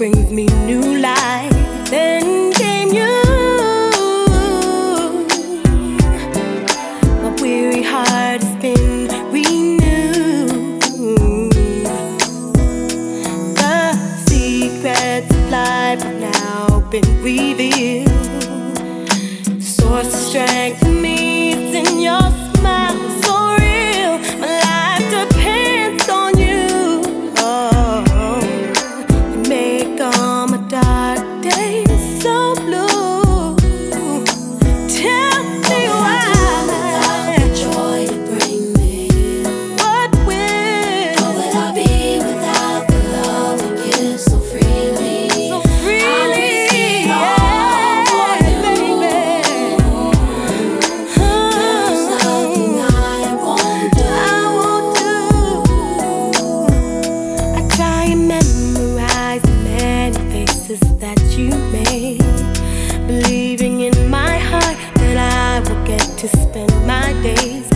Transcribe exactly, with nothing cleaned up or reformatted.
brings me new life. Then came you. My weary heart has been renewed. The secrets of life have now been revealed. The source of strength in me is in your smile, so real. My life depends on you. Oh, you make all my dark days so blue. Tell me why. Without the joy you bring me, What will? what would I be without the love you give so freely? So freely, all for yeah, you. baby. There's nothing I won't do. I won't do. I try and memorize the many faces that you made, believing in my heart that I will get to spend my days